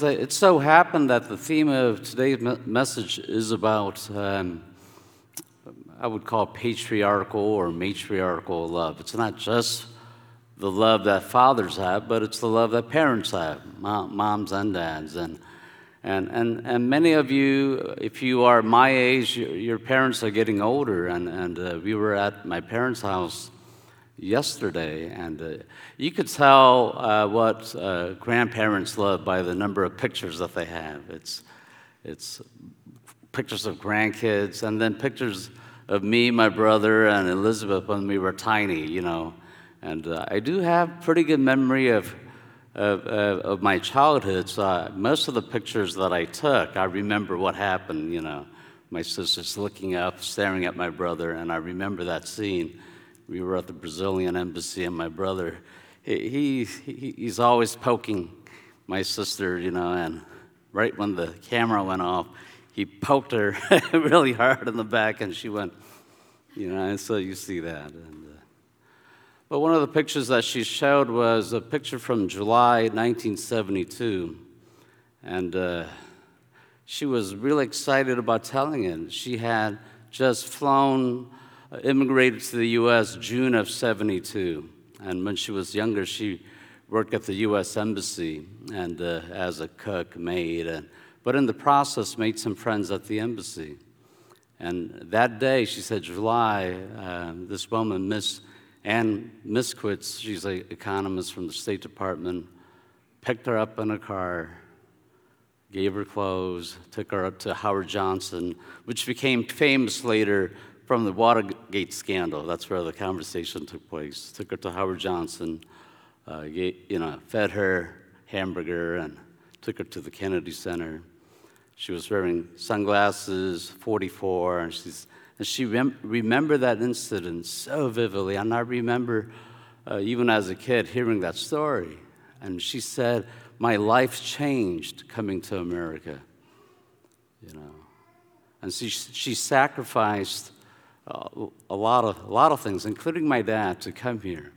it so happened that the theme of today's message is about, I would call patriarchal or matriarchal love. It's not just the love that fathers have, but it's the love that parents have, moms and dads. And many of you, if you are my age, your parents are getting older. And we were at my parents' house yesterday, and you could tell what grandparents love by the number of pictures that they have. It's pictures of grandkids, and then pictures of me, my brother, and Elizabeth when we were tiny, you know. And I do have pretty good memory of my childhood. So most of the pictures that I took, I remember what happened, you know. My sister's looking up, staring at my brother, and I remember that scene. We were at the Brazilian embassy, and my brother, he's always poking my sister, you know, and right when the camera went off, he poked her really hard in the back, and she went, you know, and so you see that. But one of the pictures that she showed was a picture from July 1972, and she was really excited about telling it. She had just immigrated to the U.S. June of '72, and when she was younger, she worked at the U.S. Embassy and as a cook, maid, but in the process made some friends at the embassy. And that day, she said, July, this woman, Miss Ann Miskowitz, she's an economist from the State Department, picked her up in a car, gave her clothes, took her up to Howard Johnson, which became famous later from the Watergate scandal. That's where the conversation took place. Took her to Howard Johnson, fed her hamburger, and took her to the Kennedy Center. She was wearing sunglasses, 44, and she remembered that incident so vividly. And I remember, even as a kid, hearing that story. And she said, my life changed coming to America, you know. And she sacrificed a lot of things, including my dad, to come here.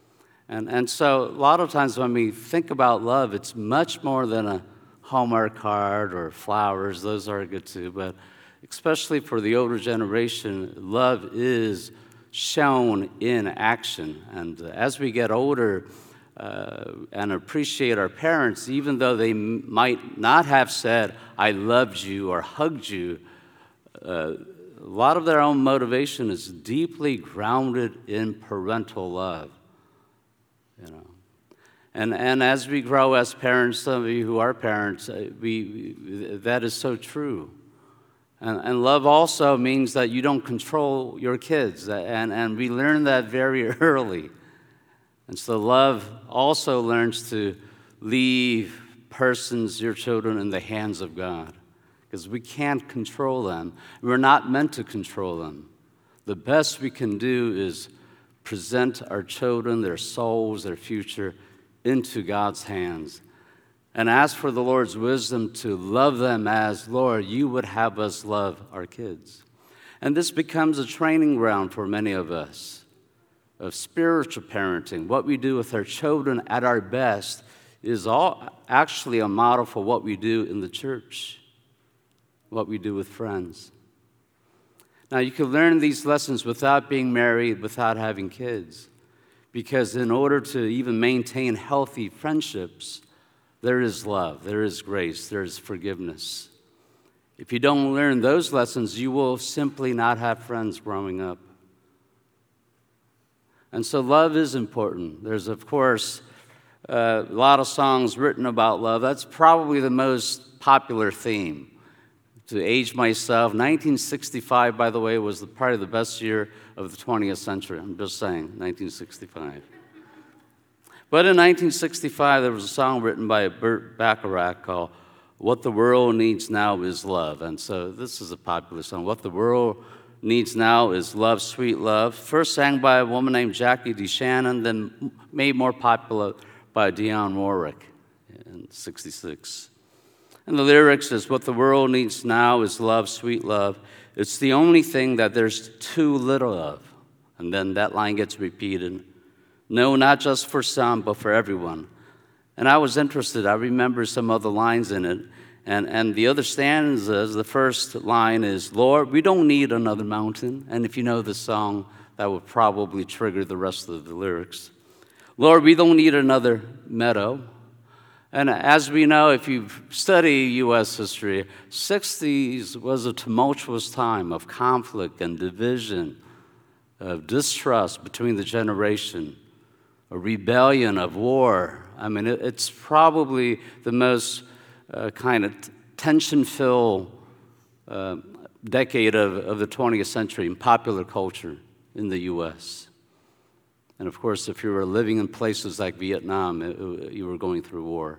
And so a lot of times when we think about love, it's much more than a Hallmark card or flowers. Those are good too, but especially for the older generation, love is shown in action. And as we get older and appreciate our parents, even though they might not have said, I loved you or hugged you, a lot of their own motivation is deeply grounded in parental love, you know. And as we grow as parents, some of you who are parents, that is so true. And love also means that you don't control your kids, and we learn that very early. And so love also learns to leave your children, in the hands of God, because we can't control them. We're not meant to control them. The best we can do is present our children, their souls, their future, into God's hands, and ask for the Lord's wisdom to love them as, Lord, you would have us love our kids. And this becomes a training ground for many of us of spiritual parenting. What we do with our children at our best is actually a model for what we do in the church, what we do with friends. Now, you can learn these lessons without being married, without having kids. Because in order to even maintain healthy friendships, there is love, there is grace, there is forgiveness. If you don't learn those lessons, you will simply not have friends growing up. And so love is important. There's, of course, a lot of songs written about love. That's probably the most popular theme. To age myself, 1965, by the way, was probably the best year of the 20th century. I'm just saying, 1965. But in 1965, there was a song written by Burt Bacharach called What the World Needs Now is Love. And so this is a popular song. What the world needs now is love, sweet love. First sang by a woman named Jackie DeShannon, then made more popular by Dionne Warwick in 66. And the lyrics is, what the world needs now is love, sweet love. It's the only thing that there's too little of. And then that line gets repeated. No, not just for some, but for everyone. And I was interested. I remember some other lines in it. And the other stanzas, the first line is, Lord, we don't need another mountain. And if you know the song, that would probably trigger the rest of the lyrics. Lord, we don't need another meadow. And as we know, if you study U.S. history, 60s was a tumultuous time of conflict and division, of distrust between the generation, a rebellion, of war. I mean, it's probably the most kind of tension-filled decade of the 20th century in popular culture in the U.S. And of course, if you were living in places like Vietnam, you were going through war.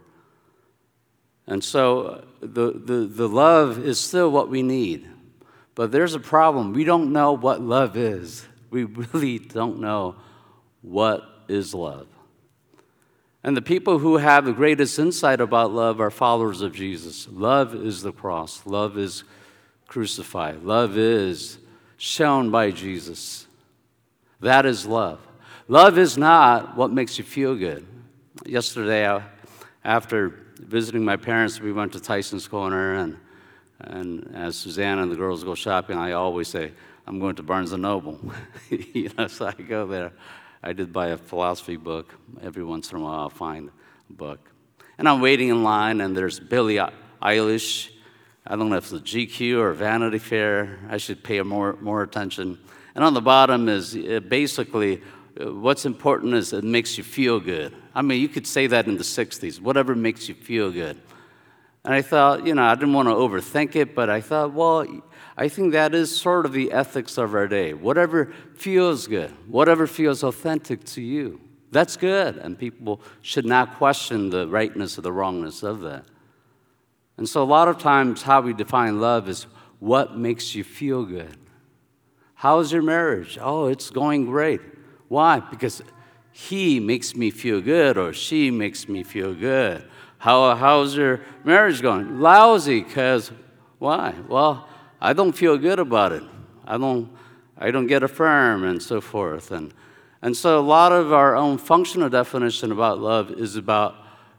And so the love is still what we need. But there's a problem. We don't know what love is. We really don't know what is love. And the people who have the greatest insight about love are followers of Jesus. Love is the cross. Love is crucified. Love is shown by Jesus. That is love. Love is not what makes you feel good. Yesterday, after visiting my parents, we went to Tyson's Corner, and as Susanna and the girls go shopping, I always say, I'm going to Barnes & Noble. So I go there. I did buy a philosophy book. Every once in a while, I'll find a book. And I'm waiting in line, and there's Billie Eilish. I don't know if it's GQ or Vanity Fair. I should pay more attention. And on the bottom is basically what's important is it makes you feel good. I mean, you could say that in the 60s, whatever makes you feel good. And I thought, I didn't want to overthink it, but I thought, well, I think that is sort of the ethics of our day. Whatever feels good, whatever feels authentic to you, that's good. And people should not question the rightness or the wrongness of that. And so a lot of times how we define love is what makes you feel good. How's your marriage? Oh, it's going great. Why? Because he makes me feel good or she makes me feel good. How's your marriage going? Lousy, because why? Well, I don't feel good about it. I don't get affirmed and so forth. And so a lot of our own functional definition about love is about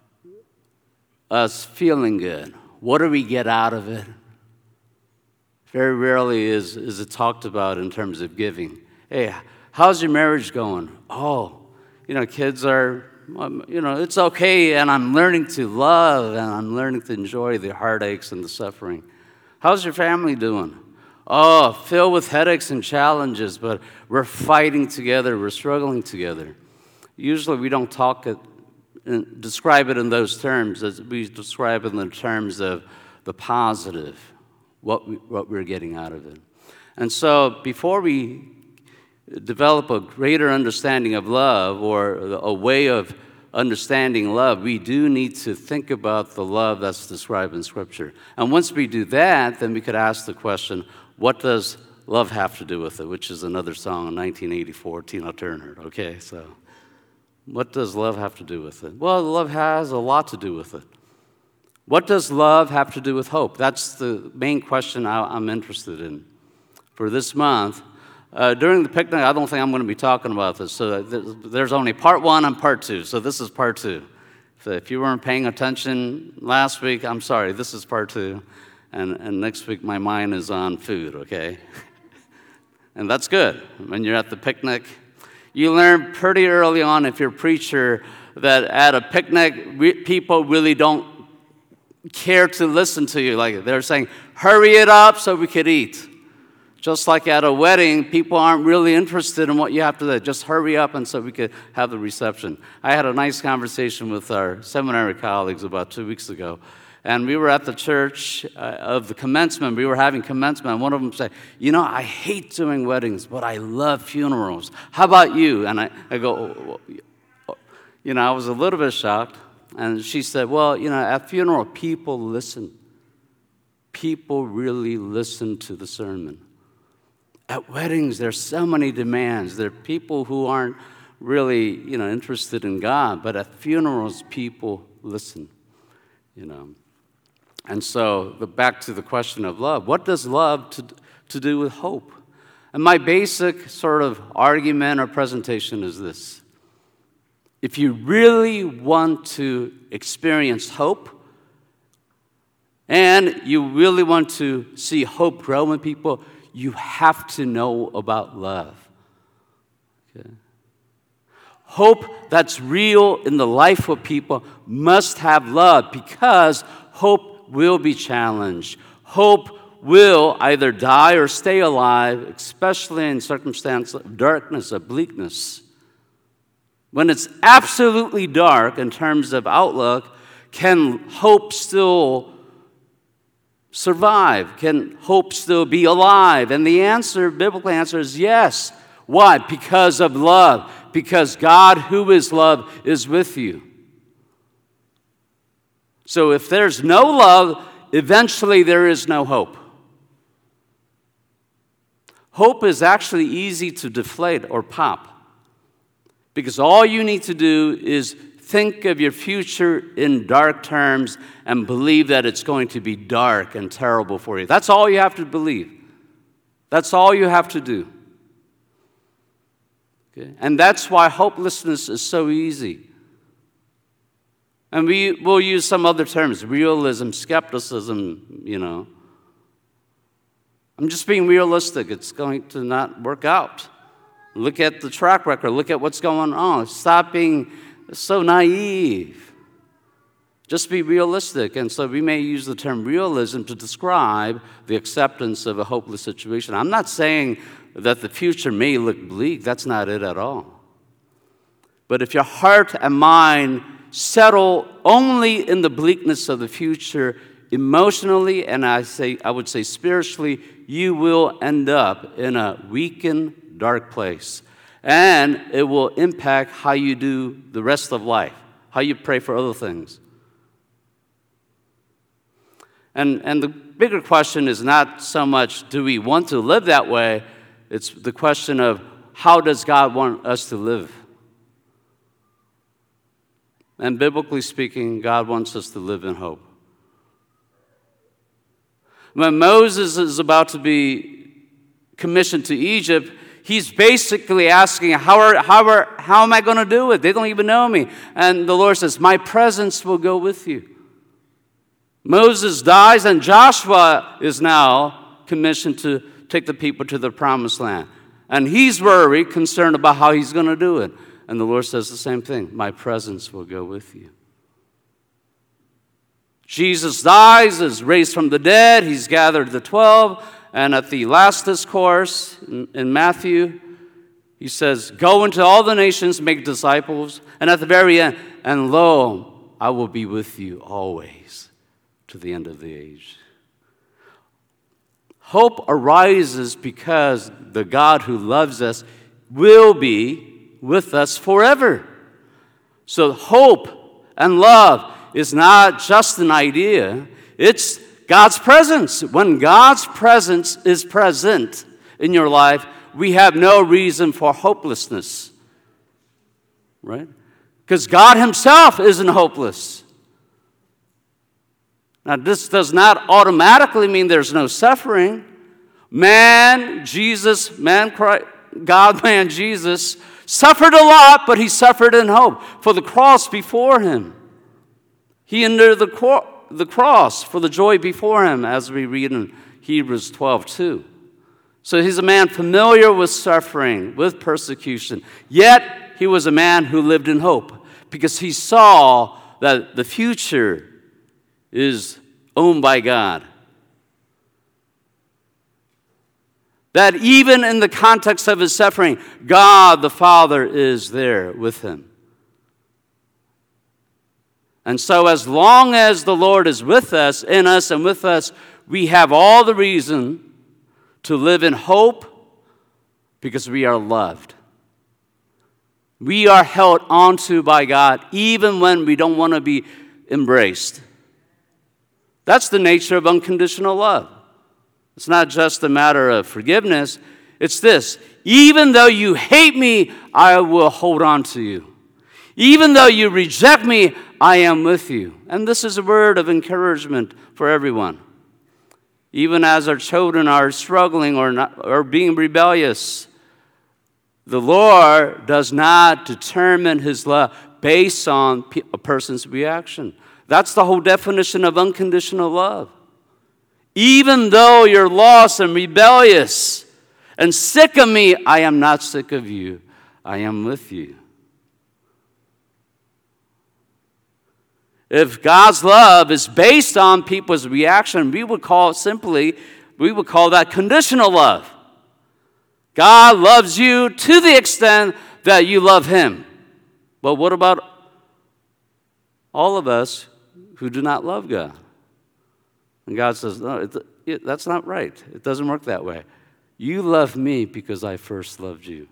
us feeling good. What do we get out of it? Very rarely is it talked about in terms of giving. Hey, how's your marriage going? Oh, kids are, it's okay, and I'm learning to love, and I'm learning to enjoy the heartaches and the suffering. How's your family doing? Oh, filled with headaches and challenges, but we're fighting together, we're struggling together. Usually we don't describe it in those terms, as we describe it in the terms of the positive, what we're getting out of it. And so before we develop a greater understanding of love or a way of understanding love, we do need to think about the love that's described in Scripture. And once we do that, then we could ask the question, what does love have to do with it? Which is another song in 1984, Tina Turner. Okay, so what does love have to do with it? Well, love has a lot to do with it. What does love have to do with hope? That's the main question I'm interested in. For this month, during the picnic, I don't think I'm going to be talking about this. So there's only part one and part two. So this is part two. So if you weren't paying attention last week, I'm sorry. This is part two. And next week, my mind is on food, okay? And that's good. When you're at the picnic, you learn pretty early on, if you're a preacher, that at a picnic, people really don't care to listen to you. Like they're saying, hurry it up so we could eat. Just like at a wedding, people aren't really interested in what you have to do. Just hurry up and so we could have the reception. I had a nice conversation with our seminary colleagues about 2 weeks ago. And we were at the church of the commencement. We were having commencement. And one of them said, I hate doing weddings, but I love funerals. How about you? And I go, I was a little bit shocked. And she said, well, at funeral, people listen. People really listen to the sermon. At weddings, there's so many demands. There are people who aren't really, interested in God. But at funerals, people listen, And so back to the question of love. What does love to do with hope? And my basic sort of argument or presentation is this. if you really want to experience hope, and you really want to see hope grow in people, you have to know about love. Okay? Hope that's real in the life of people must have love, because hope will be challenged. Hope will either die or stay alive, especially in circumstances of darkness, of bleakness. When it's absolutely dark in terms of outlook, can hope still survive? Can hope still be alive? And the answer, biblical answer, is yes. Why? Because of love. Because God, who is love, is with you. So if there's no love, eventually there is no hope. Hope is actually easy to deflate or pop, because all you need to do is think of your future in dark terms and believe that it's going to be dark and terrible for you. That's all you have to believe. That's all you have to do. Okay? And that's why hopelessness is so easy. And we'll use some other terms, realism, skepticism, I'm just being realistic. It's going to not work out. Look at the track record. Look at what's going on. Stop being so naive. Just be realistic. And so we may use the term realism to describe the acceptance of a hopeless situation. I'm not saying that the future may look bleak. That's not it at all. But if your heart and mind settle only in the bleakness of the future, emotionally, and I would say spiritually, you will end up in a weakened, dark place. And it will impact how you do the rest of life, how you pray for other things. And the bigger question is not so much, do we want to live that way? It's the question of, how does God want us to live? And biblically speaking, God wants us to live in hope. When Moses is about to be commissioned to Egypt, he's basically asking, how am I going to do it? They don't even know me. And the Lord says, my presence will go with you. Moses dies, and Joshua is now commissioned to take the people to the promised land. And he's worried, concerned about how he's going to do it. And the Lord says the same thing, my presence will go with you. Jesus dies, is raised from the dead. He's gathered the 12. And at the last discourse in Matthew, he says, go into all the nations, make disciples. And at the very end, and lo, I will be with you always to the end of the age. Hope arises because the God who loves us will be with us forever. So hope and love is not just an idea, it's God's presence. When God's presence is present in your life, we have no reason for hopelessness, right? Because God himself isn't hopeless. Now, this does not automatically mean there's no suffering. God, man, Jesus, suffered a lot, but he suffered in hope. For the cross before him, he endured the cross for the joy before him, as we read in Hebrews 12:2. So he's a man familiar with suffering, with persecution. Yet he was a man who lived in hope, because he saw that the future is owned by God. That even in the context of his suffering, God the Father is there with him. And so as long as the Lord is with us, in us and with us, we have all the reason to live in hope, because we are loved. We are held onto by God even when we don't want to be embraced. That's the nature of unconditional love. It's not just a matter of forgiveness. It's this: even though you hate me, I will hold on to you. Even though you reject me, I am with you. And this is a word of encouragement for everyone. Even as our children are struggling or being rebellious, the Lord does not determine his love based on a person's reaction. That's the whole definition of unconditional love. Even though you're lost and rebellious and sick of me, I am not sick of you. I am with you. If God's love is based on people's reaction, we would call that conditional love. God loves you to the extent that you love him. But what about all of us who do not love God? And God says, no, that's not right. It doesn't work that way. You love me because I first loved you.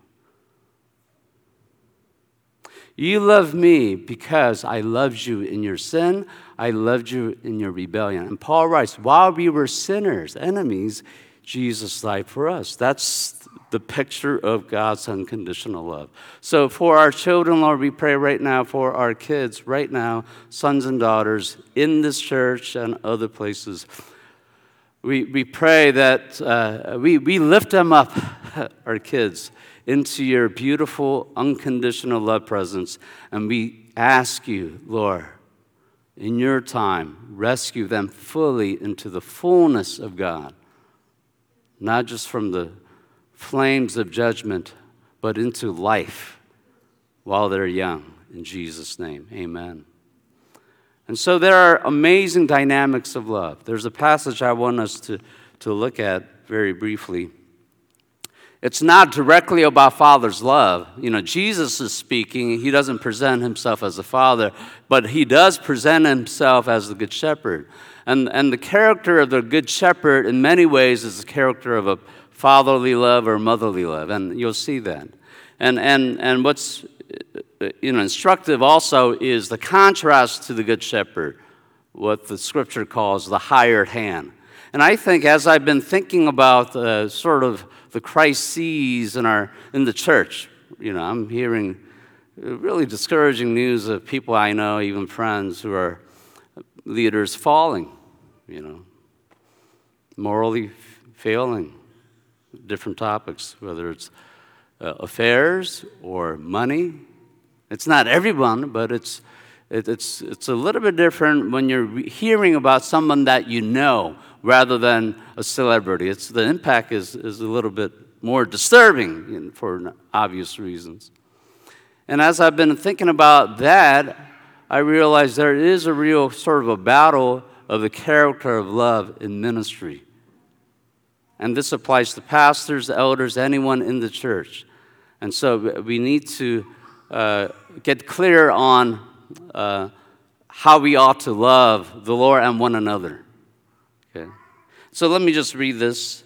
You love me because I loved you in your sin. I loved you in your rebellion. And Paul writes, while we were sinners, enemies, Jesus died for us. That's the picture of God's unconditional love. So for our children, Lord, we pray right now for our kids, right now, sons and daughters in this church and other places. We pray that we lift them up, our kids, into your beautiful, unconditional love presence. And we ask you, Lord, in your time, rescue them fully into the fullness of God. Not just from the flames of judgment, but into life while they're young. In Jesus' name, amen. And so there are amazing dynamics of love. There's a passage I want us to look at very briefly. It's not directly about Father's love. You know, Jesus is speaking. He doesn't present himself as a father, but he does present himself as the Good Shepherd. And the character of the Good Shepherd in many ways is the character of a fatherly love or motherly love, and you'll see that. And what's instructive also is the contrast to the Good Shepherd, what the Scripture calls the hired hand. And I think as I've been thinking about sort of the crises in the church, I'm hearing really discouraging news of people I know, even friends who are leaders falling, morally failing. Different topics, whether it's affairs or money. It's not everyone, but it's a little bit different when you're hearing about someone that you know rather than a celebrity. The impact is a little bit more disturbing for obvious reasons. And as I've been thinking about that, I realized there is a real sort of a battle of the character of love in ministry. And this applies to pastors, elders, anyone in the church. And so we need to get clear on how we ought to love the Lord and one another. Okay. So let me just read this.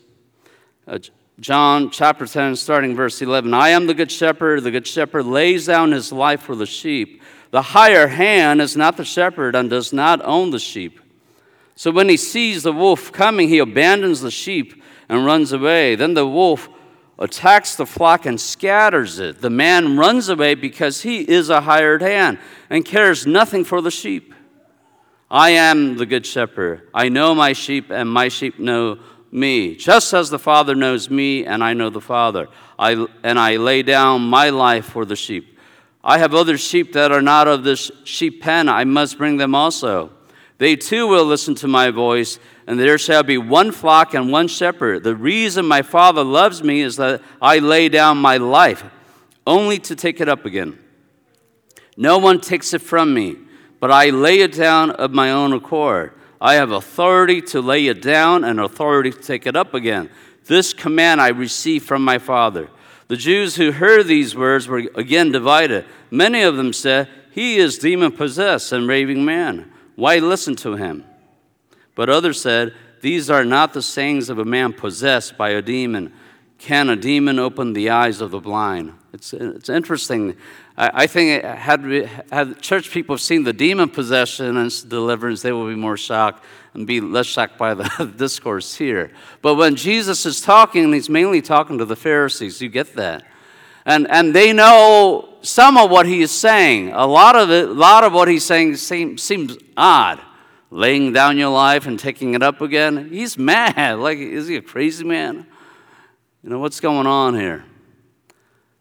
John chapter 10, starting verse 11. I am the good shepherd. The good shepherd lays down his life for the sheep. The higher hand is not the shepherd and does not own the sheep. So when he sees the wolf coming, he abandons the sheep and runs away. Then the wolf attacks the flock and scatters it. The man runs away because he is a hired hand and cares nothing for the sheep. I am the good shepherd. I know my sheep, and my sheep know me, just as the Father knows me, and I know the Father. I lay down my life for the sheep. I have other sheep that are not of this sheep pen. I must bring them also. They too will listen to my voice, and there shall be one flock and one shepherd. The reason my Father loves me is that I lay down my life, only to take it up again. No one takes it from me, but I lay it down of my own accord. I have authority to lay it down and authority to take it up again. This command I received from my Father. The Jews who heard these words were again divided. Many of them said, he is demon-possessed and raving man. Why listen to him? But others said, these are not the sayings of a man possessed by a demon. Can a demon open the eyes of the blind? It's interesting. I think had church people seen the demon possession and deliverance, they will be more shocked and be less shocked by the discourse here. But when Jesus is talking, he's mainly talking to the Pharisees. You get that? And they know some of what he is saying. A lot of what he's saying seems odd. Laying down your life and taking it up again. He's mad. Like, is he a crazy man? What's going on here?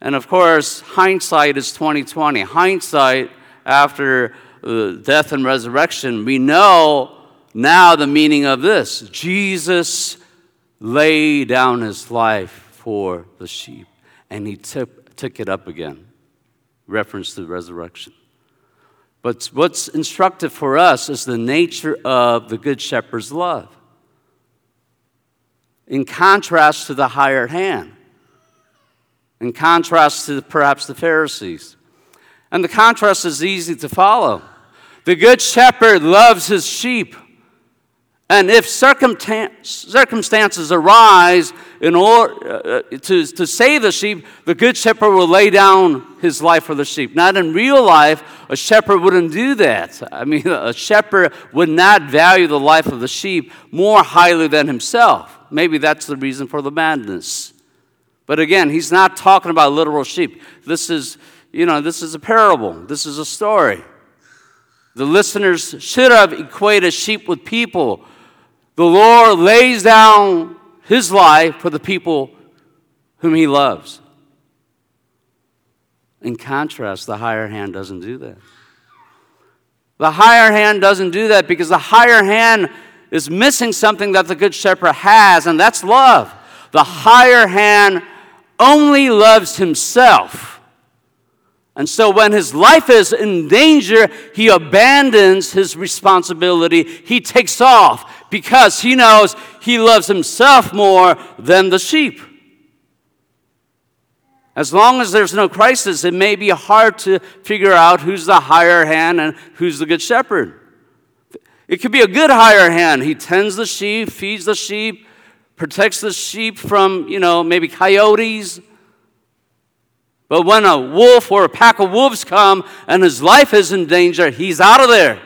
And of course, hindsight is 2020. Hindsight after death and resurrection, we know now the meaning of this. Jesus laid down his life for the sheep, and he took it up again. Reference to the resurrection. But what's instructive for us is the nature of the Good Shepherd's love, in contrast to the hired hand, in contrast to perhaps the Pharisees. And the contrast is easy to follow. The Good Shepherd loves his sheep. And if circumstances arise in order to save the sheep, the Good Shepherd will lay down his life for the sheep. Not in real life, a shepherd wouldn't do that. I mean, a shepherd would not value the life of the sheep more highly than himself. Maybe that's the reason for the madness. But again, he's not talking about literal sheep. This is a parable. This is a story. The listeners should have equated sheep with people. The Lord lays down his life for the people whom he loves. In contrast, the higher hand doesn't do that. The higher hand doesn't do that because the higher hand is missing something that the Good Shepherd has, and that's love. The higher hand only loves himself. And so when his life is in danger, he abandons his responsibility. He takes off because he knows he loves himself more than the sheep. As long as there's no crisis, it may be hard to figure out who's the higher hand and who's the Good Shepherd. It could be a good higher hand. He tends the sheep, feeds the sheep, protects the sheep from, maybe coyotes. But when a wolf or a pack of wolves come and his life is in danger, he's out of there.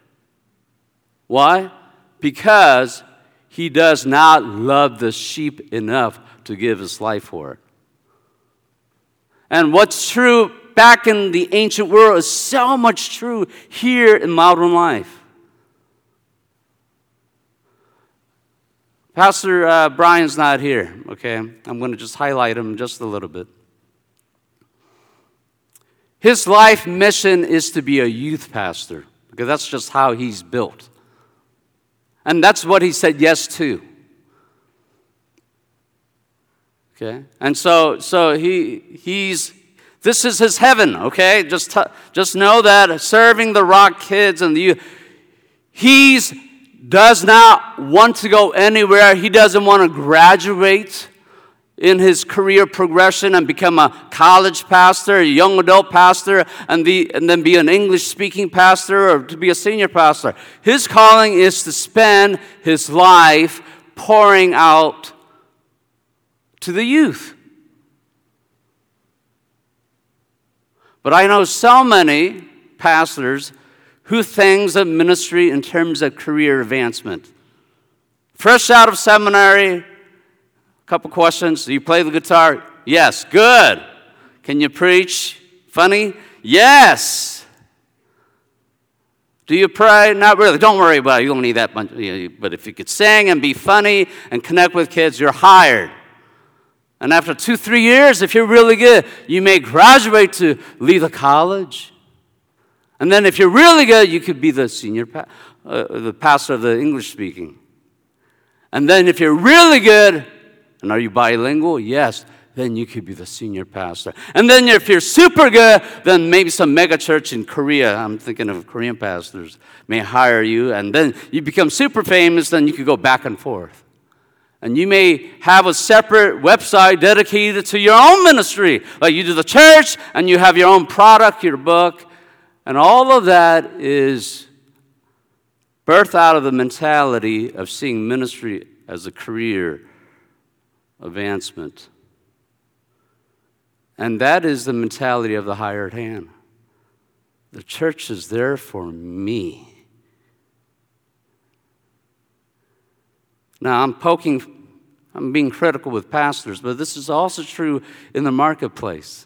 Why? Because he does not love the sheep enough to give his life for it. And what's true back in the ancient world is so much true here in modern life. Pastor Brian's not here, okay? I'm going to just highlight him just a little bit. His life mission is to be a youth pastor, because that's just how he's built. And that's what he said yes to. Okay? And so this is his heaven, okay? Just know that serving the Rock kids and the youth, he's does not want to go anywhere. He doesn't want to graduate in his career progression and become a college pastor, a young adult pastor, and then be an English-speaking pastor or to be a senior pastor. His calling is to spend his life pouring out to the youth. But I know so many pastors who thinks of ministry in terms of career advancement. Fresh out of seminary, a couple questions. Do you play the guitar? Yes. Good. Can you preach? Funny? Yes. Do you pray? Not really. Don't worry about it. You don't need that much. But if you could sing and be funny and connect with kids, you're hired. And after 2-3 years, if you're really good, you may graduate to leave the college. And then if you're really good, you could be the senior the pastor of the English speaking. And then if you're really good, and are you bilingual? Yes. Then you could be the senior pastor. And then if you're super good, then maybe some mega church in Korea, I'm thinking of Korean pastors, may hire you. And then you become super famous, then you could go back and forth. And you may have a separate website dedicated to your own ministry. Like you do the church, and you have your own product, your book. And all of that is birthed out of the mentality of seeing ministry as a career advancement. And that is the mentality of the hired hand. The church is there for me. Now, I'm being critical with pastors, but this is also true in the marketplace.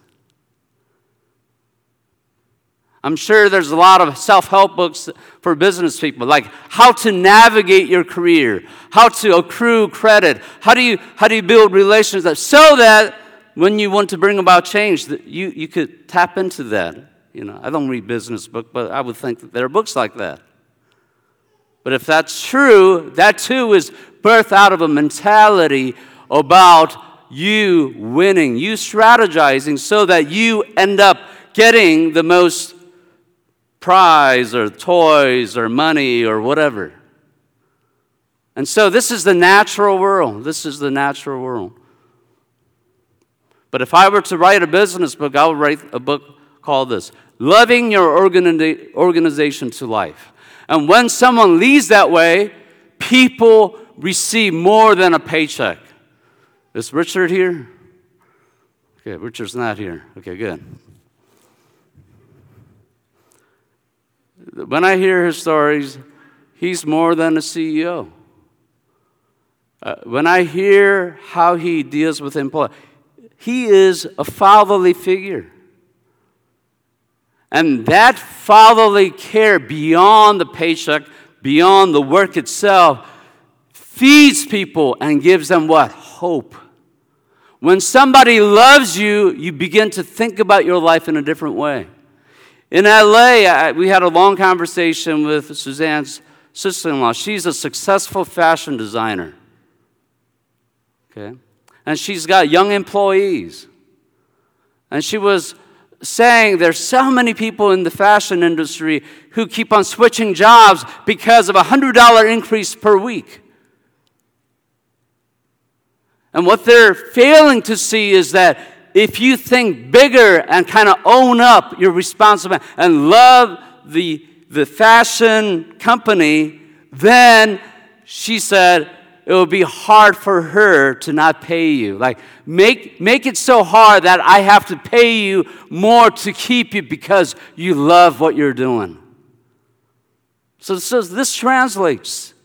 I'm sure there's a lot of self-help books for business people, like how to navigate your career, how to accrue credit, how do you build relationships so that when you want to bring about change, that you could tap into that. I don't read business books, but I would think that there are books like that. But if that's true, that too is birthed out of a mentality about you winning, you strategizing so that you end up getting the most prize or toys or money or whatever. And so this is the natural world. This is the natural world. But if I were to write a business book, I would write a book called this, Loving Your Organization to Life. And when someone leads that way, people receive more than a paycheck. Is Richard here? Okay, Richard's not here. Okay, good. When I hear his stories, he's more than a CEO. When I hear how he deals with employees, he is a fatherly figure. And that fatherly care beyond the paycheck, beyond the work itself, feeds people and gives them what? Hope. When somebody loves you, you begin to think about your life in a different way. In LA, we had a long conversation with Suzanne's sister-in-law. She's a successful fashion designer. Okay? And she's got young employees. And she was saying there's so many people in the fashion industry who keep on switching jobs because of a $100 increase per week. And what they're failing to see is that if you think bigger and kind of own up your responsibility and love the fashion company, then she said it will be hard for her to not pay you. Like, make it so hard that I have to pay you more to keep you because you love what you're doing. So this translates.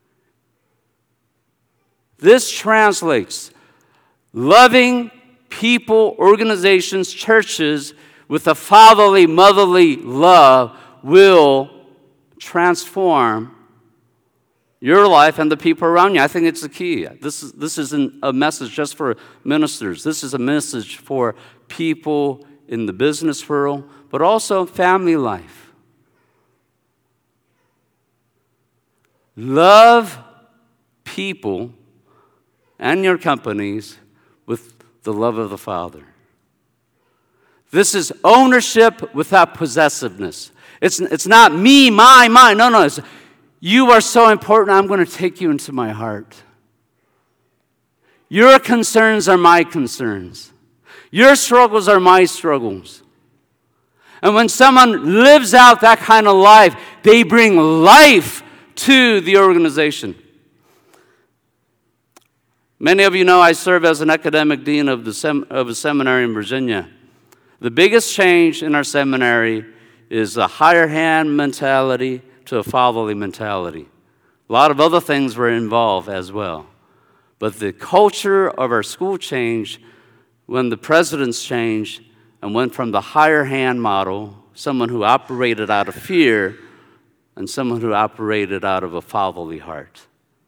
This translates. Loving people, organizations, churches with a fatherly, motherly love will transform your life and the people around you. I think it's the key. This isn't a message just for ministers. This is a message for people in the business world, but also family life. Love people and your companies with the love of the Father. This is ownership without possessiveness. It's not me, mine. No. It's, you are so important, I'm going to take you into my heart. Your concerns are my concerns. Your struggles are my struggles. And when someone lives out that kind of life, they bring life to the organization. Many of you know I serve as an academic dean of a seminary in Virginia. The biggest change in our seminary is a higher hand mentality to a fatherly mentality. A lot of other things were involved as well. But the culture of our school changed when the presidents changed and went from the higher hand model, someone who operated out of fear, and someone who operated out of a fatherly heart.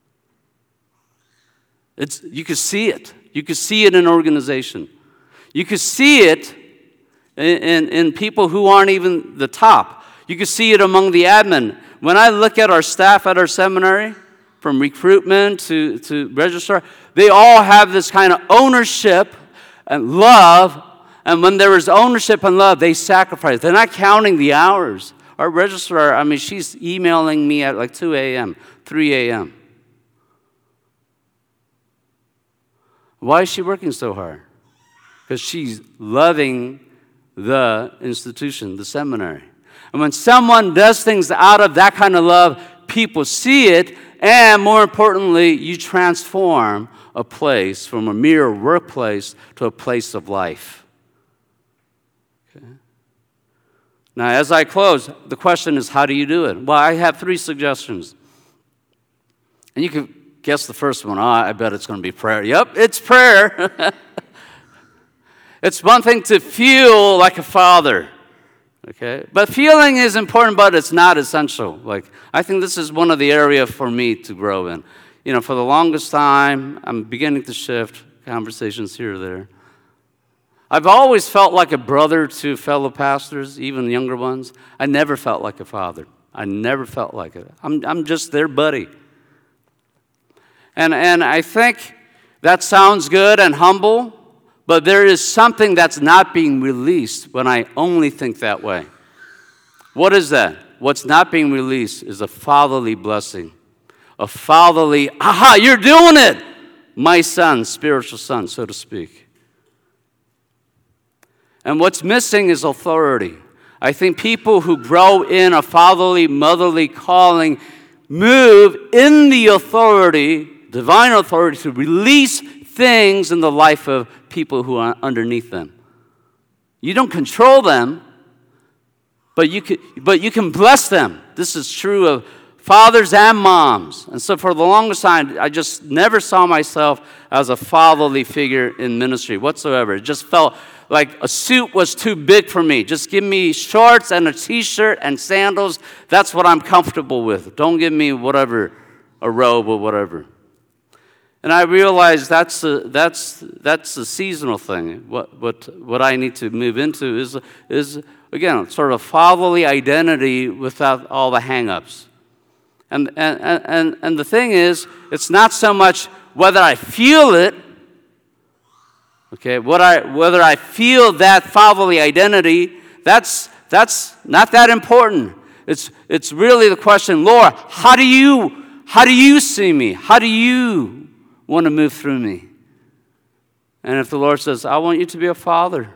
You could see it. You could see it in organization. You could see it in people who aren't even the top. You could see it among the admin. When I look at our staff at our seminary, from recruitment to registrar, they all have this kind of ownership and love. And when there is ownership and love, they sacrifice. They're not counting the hours. Our registrar, she's emailing me at like 2 a.m., 3 a.m. Why is she working so hard? Because she's loving the institution, the seminary. And when someone does things out of that kind of love, people see it, and more importantly, you transform a place from a mere workplace to a place of life. Okay. Now, as I close, the question is, how do you do it? Well, I have 3 suggestions. And you can guess the first one. I bet it's going to be prayer. Yep, it's prayer. It's one thing to feel like a father, okay? But feeling is important, but it's not essential. I think this is one of the areas for me to grow in. For the longest time, I'm beginning to shift conversations here or there. I've always felt like a brother to fellow pastors, even younger ones. I never felt like a father. I never felt like it. I'm just their buddy. And I think that sounds good and humble, but there is something that's not being released when I only think that way. What is that? What's not being released is a fatherly blessing. A fatherly, aha, you're doing it! My son, spiritual son, so to speak. And what's missing is authority. I think people who grow in a fatherly, motherly calling move in the authority, divine authority, to release things in the life of people who are underneath them. You don't control them, but you can bless them. This is true of fathers and moms. And so for the longest time, I just never saw myself as a fatherly figure in ministry whatsoever. It just felt like a suit was too big for me. Just give me shorts and a t-shirt and sandals. That's what I'm comfortable with. Don't give me whatever, a robe or whatever. And I realized that's a seasonal thing. What I need to move into is again sort of fatherly identity without all the hang-ups. And the thing is, it's not so much whether I feel it. Okay, whether I feel that fatherly identity, that's not that important. It's really the question, Lord, how do you see me? How do you want to move through me? And if the Lord says, I want you to be a father,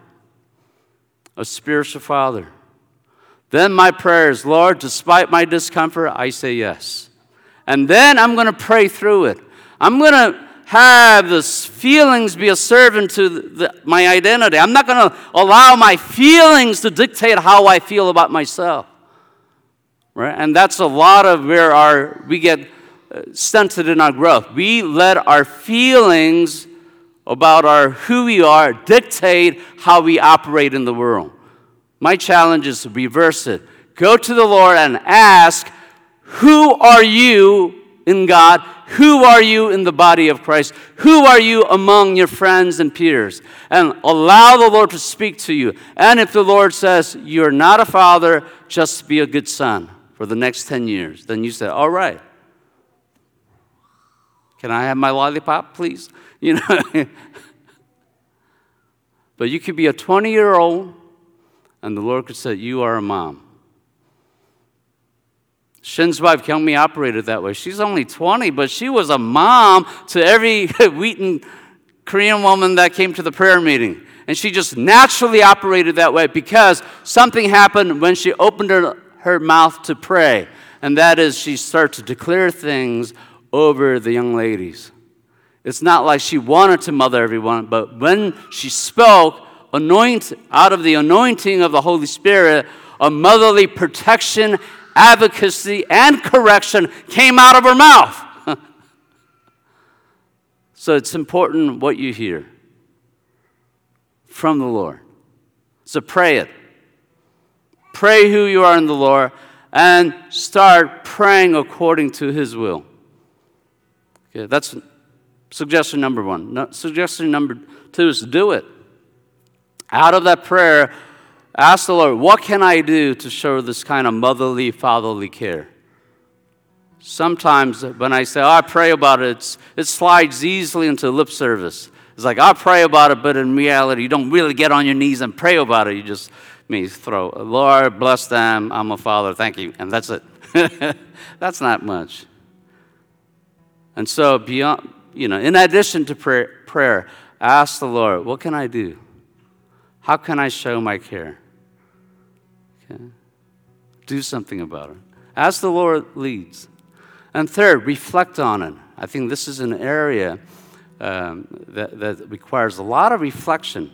a spiritual father, then my prayer is, Lord, despite my discomfort, I say yes. And then I'm going to pray through it. I'm going to have the feelings be a servant to my identity. I'm not going to allow my feelings to dictate how I feel about myself. Right? And that's a lot of where we get stunted in our growth. We let our feelings about who we are dictate how we operate in the world. My challenge is to reverse it. Go to the Lord and ask, who are you in God? Who are you in the body of Christ? Who are you among your friends and peers? And allow the Lord to speak to you. And if the Lord says, you're not a father, just be a good son for the next 10 years, then you say, all right. Can I have my lollipop, please? You know. But you could be a 20-year-old, and the Lord could say, you are a mom. Shin's wife, Kyungmi, operated that way. She's only 20, but she was a mom to every Wheaton Korean woman that came to the prayer meeting. And she just naturally operated that way because something happened when she opened her mouth to pray. And that is, she started to declare things over the young ladies. It's not like she wanted to mother everyone, but when she spoke, out of the anointing of the Holy Spirit, a motherly protection, advocacy, and correction came out of her mouth. So it's important what you hear from the Lord. So pray it. Pray who you are in the Lord and start praying according to His will. Okay, that's suggestion number one. Suggestion number two is do it. Out of that prayer, ask the Lord, what can I do to show this kind of motherly, fatherly care? Sometimes when I say, I pray about it, it slides easily into lip service. It's like, I pray about it, but in reality, you don't really get on your knees and pray about it. You just throw, Lord, bless them, I'm a father, thank you, and that's it. That's not much. And so beyond, in addition to prayer, ask the Lord, what can I do? How can I show my care? Okay. Do something about it. As the Lord leads. And third, reflect on it. I think this is an area that requires a lot of reflection.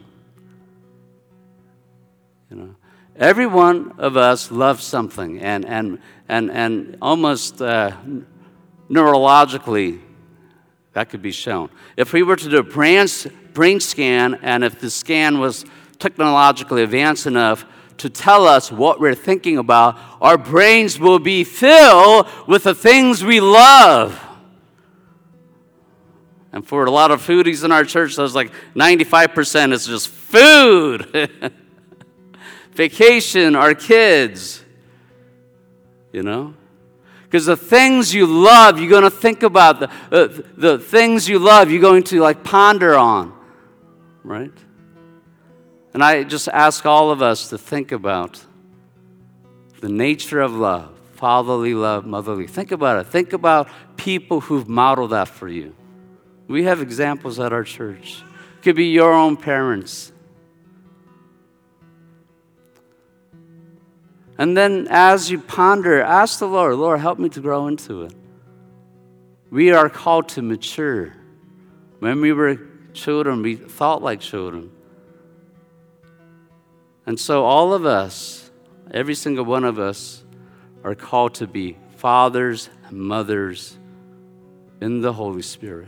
Every one of us loves something, and almost neurologically, that could be shown. If we were to do a brain scan, and if the scan was technologically advanced enough to tell us what we're thinking about, our brains will be filled with the things we love. And for a lot of foodies in our church, there's like 95% is just food. Vacation, our kids, you know? Because the things you love, you're going to think about. The things you love, you're going to like ponder on, right? And I just ask all of us to think about the nature of love, fatherly love, motherly. Think about it. Think about people who've modeled that for you. We have examples at our church. It could be your own parents. And then as you ponder, ask the Lord, Lord, help me to grow into it. We are called to mature. When we were children, we thought like children. And so all of us, every single one of us, are called to be fathers and mothers in the Holy Spirit.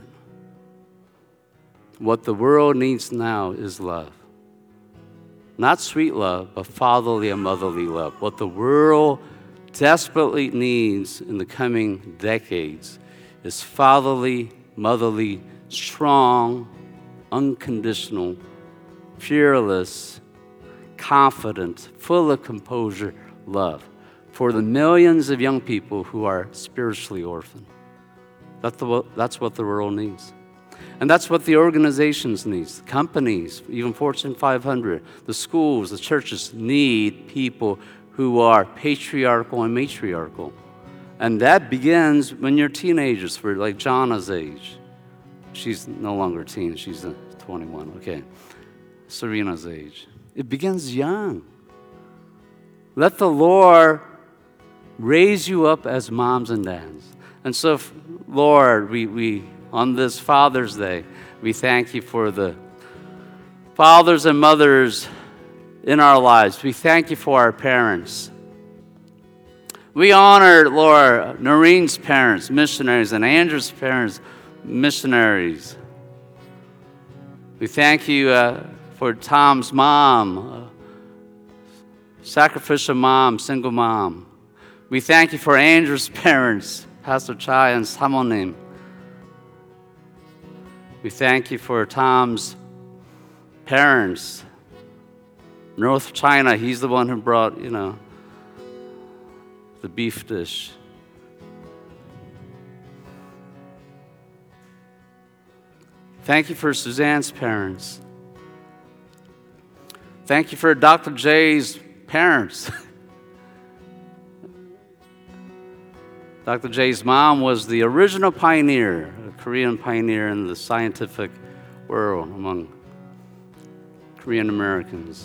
What the world needs now is love. Not sweet love, but fatherly and motherly love. What the world desperately needs in the coming decades is fatherly, motherly, strong, unconditional, fearless, confident, full of composure love for the millions of young people who are spiritually orphaned. That's what the world needs. And that's what the organizations need. Companies, even Fortune 500, the schools, the churches need people who are patriarchal and matriarchal. And that begins when you're teenagers, for like Jonna's age. She's no longer a teen, she's 21, okay. Serena's age. It begins young. Let the Lord raise you up as moms and dads. And so, Lord, we on this Father's Day, we thank you for the fathers and mothers in our lives. We thank you for our parents. We honor, Lord, Noreen's parents, missionaries, and Andrew's parents, missionaries. We thank you for Tom's mom, sacrificial mom, single mom. We thank you for Andrew's parents, Pastor Chai and Samonim. We thank you for Tom's parents. North China, he's the one who brought, the beef dish. Thank you for Suzanne's parents. Thank you for Dr. J's parents. Dr. J's mom was the original pioneer, a Korean pioneer in the scientific world among Korean Americans.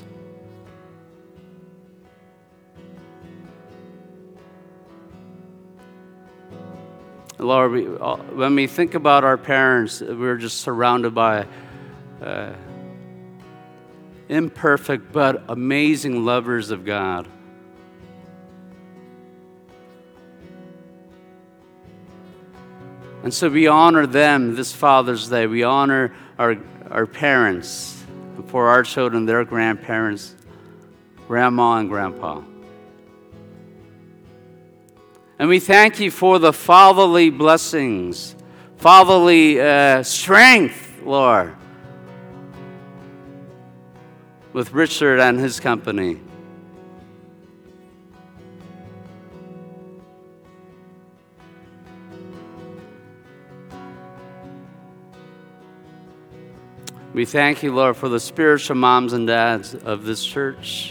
Lord, when we think about our parents, we're just surrounded by imperfect but amazing lovers of God. And so we honor them this Father's Day. We honor our parents, for our children, their grandparents, grandma and grandpa. And we thank you for the fatherly blessings, fatherly strength, Lord, with Richard and his company. We thank you, Lord, for the spiritual moms and dads of this church.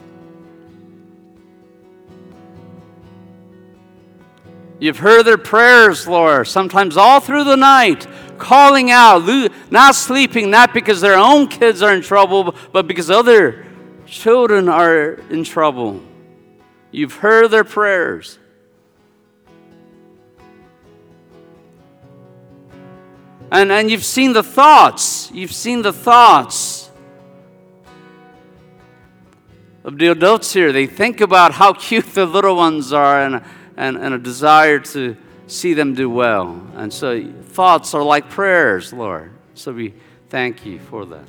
You've heard their prayers, Lord, sometimes all through the night, calling out, not sleeping, not because their own kids are in trouble, but because other children are in trouble. You've heard their prayers. And you've seen the thoughts. You've seen the thoughts of the adults here. They think about how cute the little ones are and a desire to see them do well. And so thoughts are like prayers, Lord. So we thank you for that.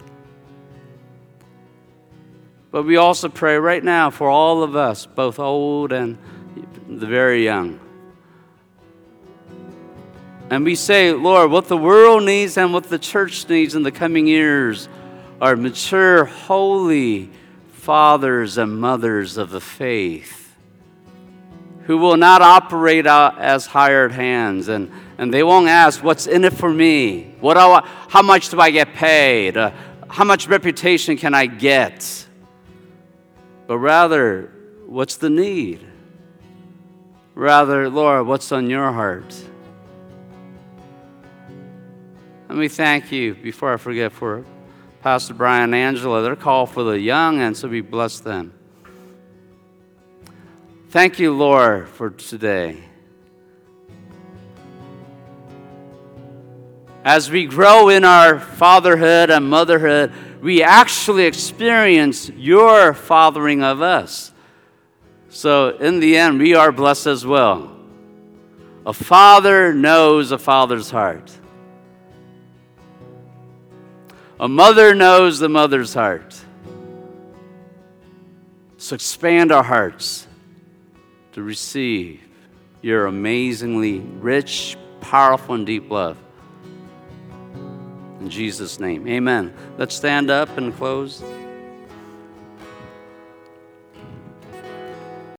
But we also pray right now for all of us, both old and the very young. And we say, Lord, what the world needs and what the church needs in the coming years are mature, holy fathers and mothers of the faith who will not operate out as hired hands, and they won't ask, what's in it for me? How much do I get paid? How much reputation can I get? But rather, what's the need? Rather, Lord, what's on your heart? Let me thank you, before I forget, for Pastor Brian and Angela. They're called for the young, and so we bless them. Thank you, Lord, for today. As we grow in our fatherhood and motherhood, we actually experience your fathering of us. So in the end, we are blessed as well. A father knows a father's heart. A mother knows the mother's heart. So expand our hearts to receive your amazingly rich, powerful, and deep love. In Jesus' name, amen. Let's stand up and close.